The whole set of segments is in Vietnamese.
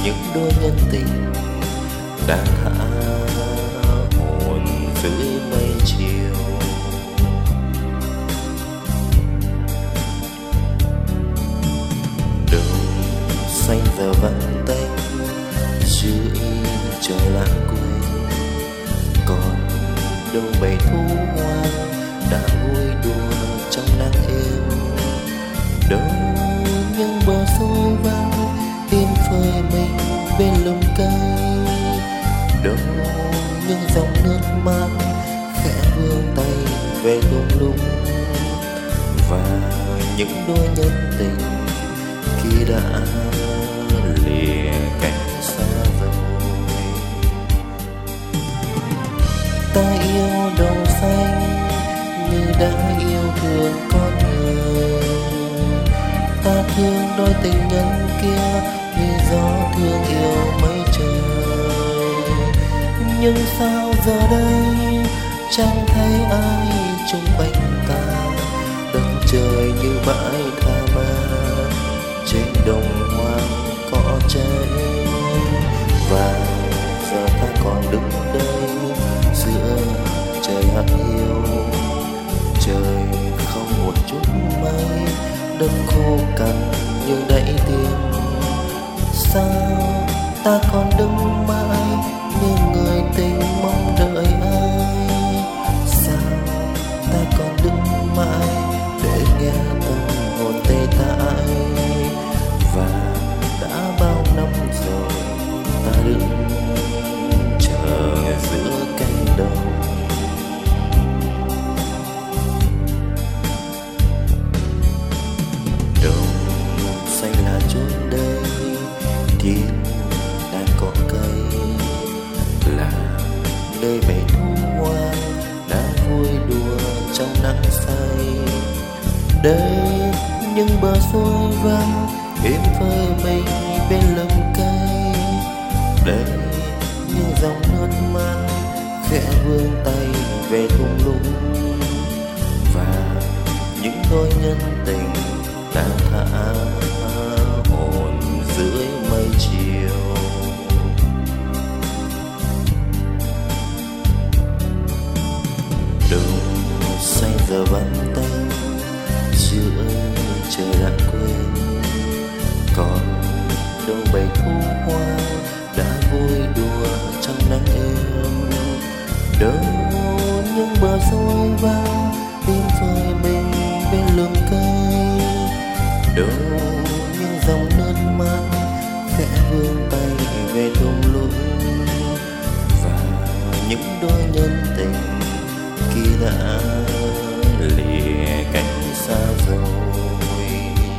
những đôi nhân tình đang thả hồn dưới mây chiều. Đồng xanh giờ vắng tanh dưới trời lãng quên, còn đâu bầy thú hoang đã vui đùa trong nắng êm. Đâu những bờ xôi vắng yên phơi mình bên lùm cây, đâu những dòng nước mắt khẽ vươn tay về thung lũng, và những đôi nhân tình khi đã lìa cánh xa rồi. Ta yêu đồng xanh như đã yêu thương con người, ta thương đôi tình nhân kia như gió thương yêu mây trời. Nhưng sao giờ đây chẳng thấy ai chung quanh ta, đất trời như bãi tha ma trên đồng hoang cỏ cháy. Và giờ ta còn đứng đây giữa trời hắt hiu, trời không một chút mây, đất khô cằn như đẫy tim. Sao ta còn đứng mãi như người tình mong đợi ai? Sao ta còn đứng mãi để nghe tâm hồn tê tái? Và đã bao năm rồi ta đứng chờ giữa cánh đồng. Đồng xanh là chốn đây, thiên đang có cây, là nơi bầy thú hoang đang vui đùa trong nắng say. Đây những bờ xôi vắng êm phơi mình bên lùm cây, đây những dòng nước mắt khẽ vươn tay về thung lũng, và những đôi nhân tình đang thả hồn dưới mây chiều. Đồng xanh giờ vắng tanh giữa trời lãng quên, còn đâu bầy thú hoang đã vui đùa trong nắng êm. Đâu những bờ xôi vắng im phơi mình bên lùm cây, đâu những dòng nước mắt khẽ vươn tay về thung lũng, và những đôi nhân tình khi đã lìa cánh xa rồi.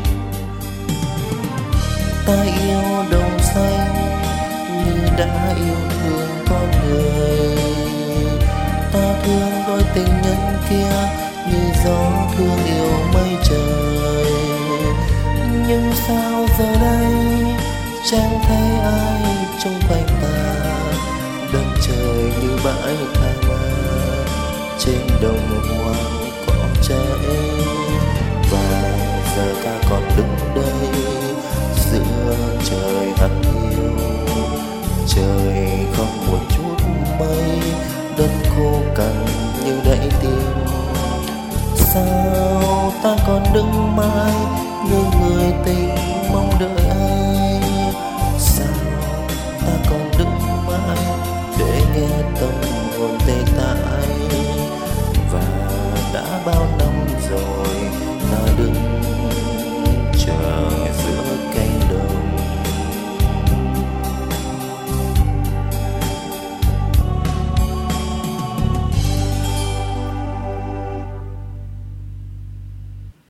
Ta yêu đồng xanh như đã yêu thương con người, ta thương đôi tình nhân kia như gió thương yêu mây trời. Nhưng sao giờ đây chẳng thấy ai chung quanh ta, đất trời như bãi tha ma trên đồng hoang cỏ cháy. Và giờ ta còn đứng đây giữa trời hắt hiu, trời không một chút mây, đất khô cằn như đẫy tim. Sao ta còn đứng mãi như người tình